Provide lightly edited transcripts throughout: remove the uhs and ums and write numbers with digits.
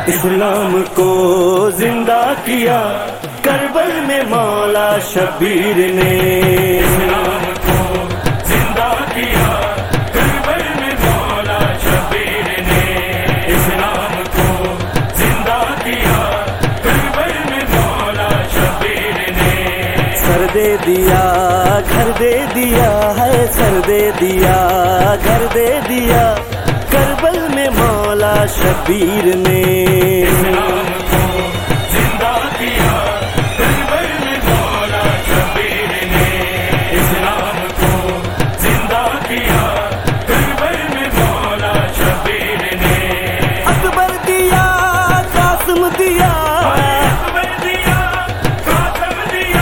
اسلام کو زندہ کیا کربل میں مولا شبیر نے، اسلام کو زندہ کیا کربل میں مولا شبیر نے، اسلام کو زندہ کیا کربل میں مولا شبیر نے، سر دے دیا گھر دے دیا ہے، سر دے دیا گھر دے دیا کربل میں مولا شبیر نے، اسلام کو زندہ کیا کربل میں مولا شبیر نے، اسلام کو زندہ کیا کربل میں مولا شبیر نے، اکبر دیا قاسم دیا اکبر دیا قاسم دیا،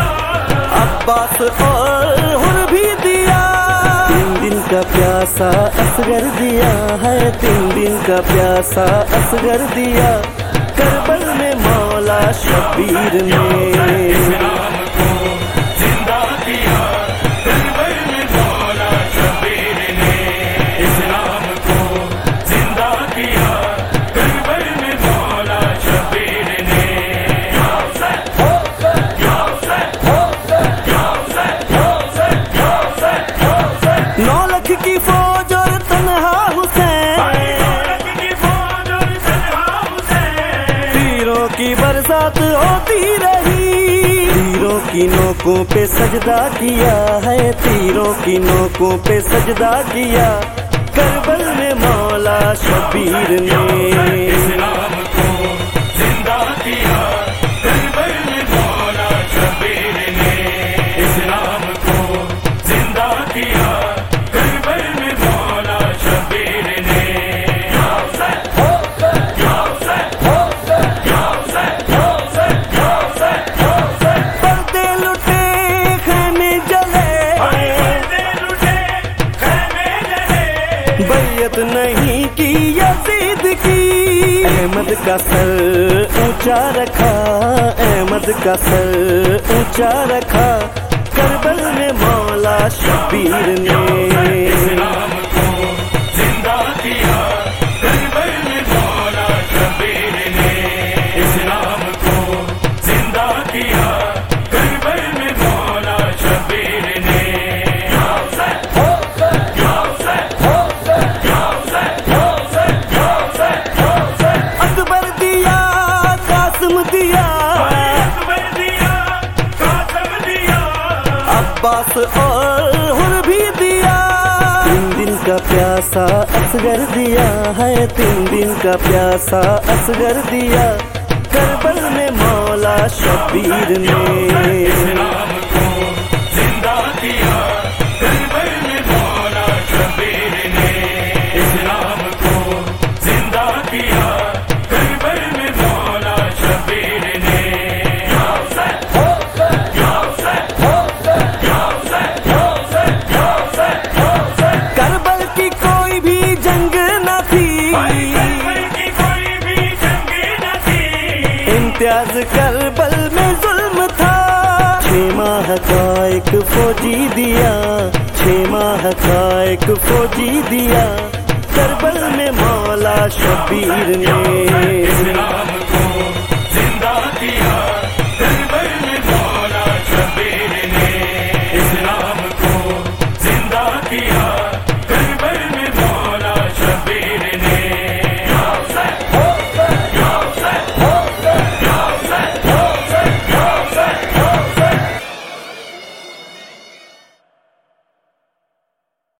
عباس اور حر بھی دیا، 3 دن کا پیاسا اصغر دیا ہے، 3 دن کا پیاسا اصغر دیا کربل میں مولا شبیر نے، اسلام کو زندہ کیا کربل میں مولا شبیر نے، اسلام کو زندہ کیا کربل میں مولا شبیر نے، یا حسین یا حسین یا حسین یا حسین یا حسین یا حسین، 9 لاکھ کی فوج اور تنہا حسین، کی فوج اور تنہا حسین، تیروں کی برسات ہوتی رہی، تیروں کی نوکوں پہ سجدہ کیا ہے، تیروں کی نوکوں پہ سجدہ کیا کربل میں مولا شبیر نے، اسلام کو زندہ کیا کربل میں مولا شبیر نے، اسلام کو زندہ کیا کربل میں مولا شبیر نے، یا حسین یا حسین یا حسین یا حسین یا حسین یا حسین، پردے لٹے خیمے جلے، پردے لٹے خیمے جلے، بیعت نہیں کی یزید کی، احمد کا سر اونچا رکھا، احمد کا سر اونچا رکھا کربل میں مولا شبیر نے، اسلام کو زندہ کیا کربل میں مولا شبیر نے، اسلام کو زندہ کیا کربل میں مولا شبیر نے، یا حسین یا حسین یا حسین یا حسین یا حسین یا حسین، اکبر دیا قاسم دیا اکبر دیا قاسم دیا، عباس اور حر بھی دیا، 3 دن کا پیاسا اصغر دیا ہے، 3 دن کا پیاسا اصغر دیا کربل میں مولا شبیر نے، اسلام کو زندہ کیا کربل میں مولا شبیر نے، اسلام کو زندہ کیا کربل میں مولا شبیر نے، یا حسین یا حسین یا حسین یا حسین یا حسین یا حسین، کربل کی کوئی بھی جنگ نہ تھی، کربل کی کوئی بھی جنگ نہ تھی، امتیاز کربل میں ظلم تھا، 6 ماہ کا ایک فوجی دیا، 6 ماہ کا ایک فوجی دیا کربل میں مولا شبیر نے،